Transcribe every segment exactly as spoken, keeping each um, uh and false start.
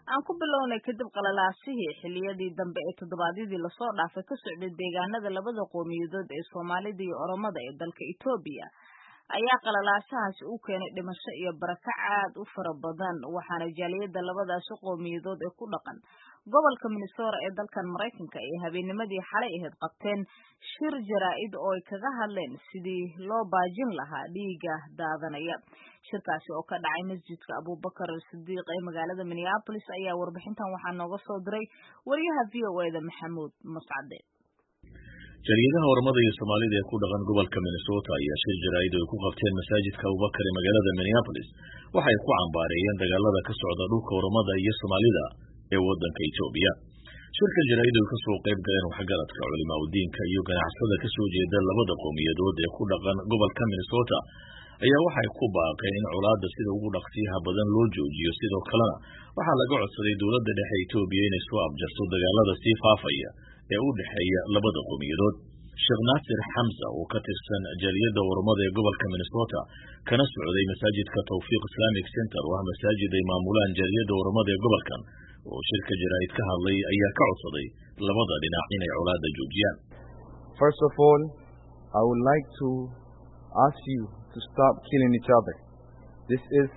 aan ku bilownay kadib qalalaasihii xilliyadii dambe ee toddobaadyadii lasoo dhaafay ka socday deegaanada labada qowmiyadood ee Soomaalida iyo Oromada ee dalka Itoobiya ayaa qalalaasahaasi u keenay dhimasho iyo barakac aad u fara badan waxaana jaaliyada labadaas qowmiyadood ee ku dhaqan gobolka Minnesota ee dalkan Mareykanka ay habeennimadii xalay ahayd qabteen shir jaraa'id oo ay kaga hadleen sidii loo baajin lahaa dhiiga daadanaya shirkaasi oo ka dhacay masjidka Abubakar Sidiiq ee magaalada Minneapolis ayaa warbixintan waxaa nooga soo diray wariyaha V O A da Maxamuud Mascade. Jaaliyadaha Oromada iyo Soomaalida ee ku dhaqan gobolka Minnesota ayaa shir jaraa'id oo ku qabteen masaajidka Abubakar ee magaalada Minneapolis waxay ku cambaareeyeen dagaalada ka socda dhulka Oromada iyo Soomaalida ee wadanka Itoobiya. Shirka jaraa'id oo ka soo qayb galeen waxgaradka culimada diinka iyo ganacsatada ka soo jeeda labada qowmiyadood ee ku dhaqan gobolka Minnesota ayaa waxay ku baaqeen in colaadda sida ugu dhaqsiyaha badan loo joojiyo sidoo kalena waxaa laga codsaday dowladda dhexe Itoobiya inay soo abjarto dagaalada sii faafaya ee u dhaxeeya labada qowmiyadood. Sheekh Naasir Hamza oo ka tirsan jaaliyada Oromada ee gobolka Minnesota kana socday masaajidka Tawfiiq Islamic Center oo ah masaajid ay maamulaan jaaliyada Oromada ee gobolkan oo shirka jaraa'id ka hadlay ayaa ka codsaday labada dhinac inay colaadda joojiyaan. First of all, I would like to ask you to stop killing each other. This is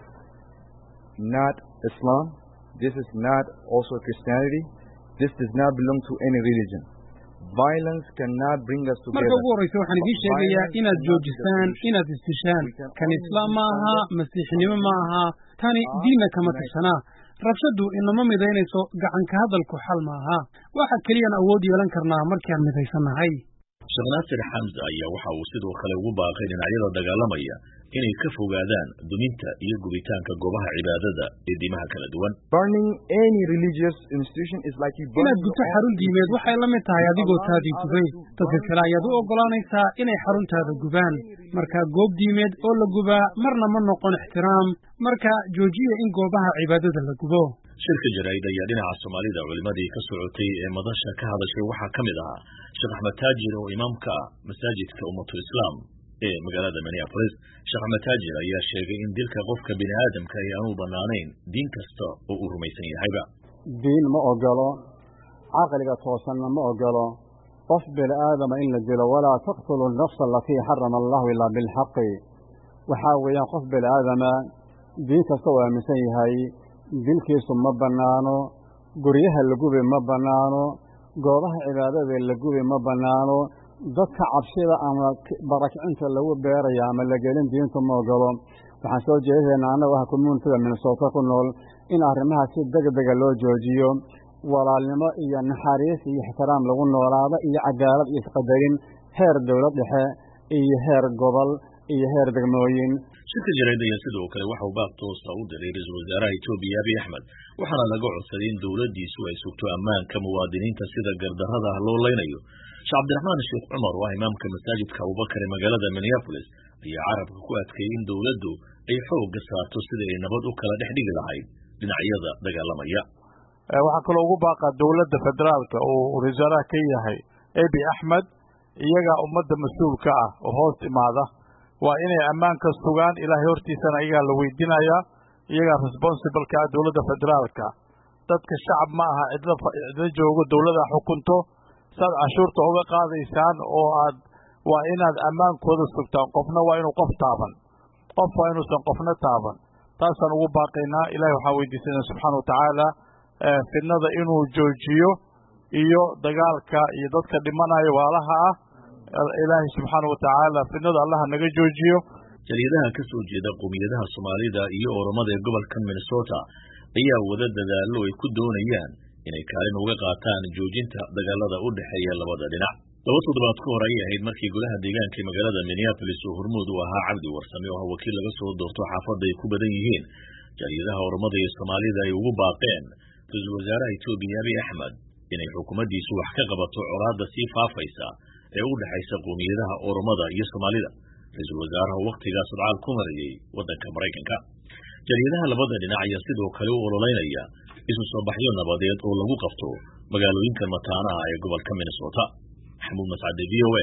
not Islam. This is not also Christianity. This does not belong to any religion. Violence cannot bring us together. marka ugu horeysa waxaan idin sheegayaa inaad joojisaan inaad istishaan kan islaam ma aha masiixnimo ma aha tani diinna kama tirsanaa rabshadu inama midaynayso gacan ka hadalku xal ma aha waxa kaliya awood yeelan karnaa markaan midaysanahay. Sheekh Naasir Hamza ayaa waxa uu sidoo kale ugu baaqay dhinacyada dagaalamaya inay ka fogaadaan duminta iyo gubitaanka goobaha cibaadada ee diimaha kala duwan. Burning any religious institution is like you burn. inaad guto xarun diimeed waxay la mid tahay adigoo taadii tubay dadka kale ayaad u ogolaanaysaa inay xaruntaada gubaan marka goob diimeed oo la gubaa marna ma noqon ixtiraam marka joojiya in goobaha cibaadada la gubo. shirka jaraa'id ayaa dhinaca Soomaalida culimadii ka socotay ee madasha ka hadashay waxaa ka mid ahaa Sheekh Ahmed Taajir oo imaamka masaajidka Ummatul Islaam ee magaalada Minneapolis. Sheekh Ahmed Taajir ayaa sheegay in dilka qofka bini'aadamka ay aanu banaanayn diin kasta oo uu rumaysan yahayba. diin ma ogolo caqliga toosanna ma ogolo qof bini'aadama in la dilo walaa taqtulu an-nafsa allatii harrama Allahu illaa bilhaqqi. waxaa weeyaan qof bini'aadama diin kasta oo aaminsan yahay dilkiisu ma banaano guryaha la gubi ma banaano goobaha cibaadada la gubi ma banaano dadka cabsida ama barakicinta lagu beerayo ama la gelin diintu ma ogolo. waxaan soo jeedinaynaa annaga waxa community Minnesota ku nool in arrimaha si degdega loo joojiyo walaalnimo iyo naxariis iyo ixtiraam lagu noolaado iyo cadaalad iyo isqadarin heer dowlad dhexe iyo heer gobol iyo heer degmooyin. shirka jaraa'id ayaa sidoo kale waxa uu baaq toos ah u diray ra'iisul wasaaraha Itoobiya Abiy Ahmed waxaana laga codsaday in dowladdiisu ay sugto ammaanka muwaadiniinta sida gardarrada loo leynayo. Sheekh Cabdiraxmaan Sheekh Cumar oo ah imaamka masaajidka Abubakar ee magaalada Minneapolis ayaa carabka ku adkeeyay in dowladdu ay xoogga saarto sida ay nabad u kala dhex dhigi lahayd dhinacyada dagaalamaya. waxaa kaloo ugu baaqaa dowladda federaalka oo wasaaraha ka yahay Abiy Ahmed iyaga ummadda mas'uulka ah oo hoos imaada waa inay ammaanka sugaan ilaahay hortiisana iyaga la weydiinayaa iyaga responsible ka dowladda federaalka. dadka shacab ma aha cidla cidla joogo dowladda xukunto sad cashuurta uga qaadaysaan oo aad waa inaad ammaankooda sugtaan qofna waa inuu qof taaban qof waa inuusan qofna taaban taasaan ugu baaqaynaa ilaahay waxaa weydiisanaa subxaana wa tacaala fidnada inuu joojiyo iyo dagaalka iyo dadka dhimanayo waalaha ah ilaahay subxaana wa tacaala fidnada allaha naga joojiyo. jaaliyadaha ka soo jeeda qowmiyadaha Soomaalida iyo Oromada ee gobolka Minnesota ayaa wada dadaallo ay ku doonayaan inay kaalin uga qaataan joojinta dagaalada u dhaxeeya labada dhinac. laba toddobaad ka hor ayay ahayd markii golaha deegaanka ee magaalada Minneapolis oo hormuud u ahaa Cabdi Warsame oo wakiil laga soo doorto xaafadda ay ku badan yihiin jaaliyadaha Oromada iyo Soomaalida ay ugu baaqeen ra'iisul wasaaraha Itoobiya Abiy Ahmed inay xukuumaddiisu wax ka qabato colaadda sii faafaysa ee u dhaxaysa qowmiyadaha Oromada iyo Soomaalida. ra'iisul wasaaraha waqtigaas socdaal ku marayay wadanka Mareykanka. jaaliyadaha labada dhinac ayaa sidoo kale u ololeynaya isu soo baxyo nabadeed oo lagu qabto magaalooyinka mataanaha ee gobolka Minnesota. Maxamuud Mascade, V O A,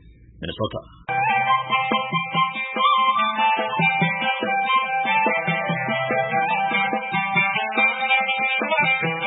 Minnesota. Thank you.